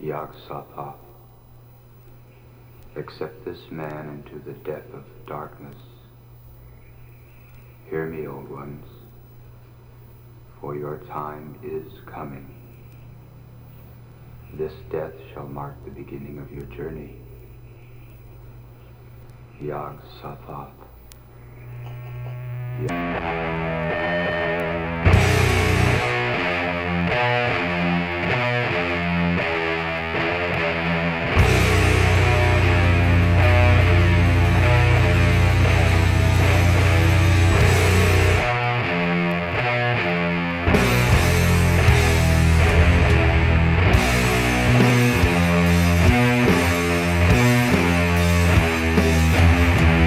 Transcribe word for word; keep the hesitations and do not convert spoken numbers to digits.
Yog Sothoth. Accept this man into the depth of darkness. Hear me, old ones, for your time is coming. This death shall mark the beginning of your journey. Yog Sothoth. Yog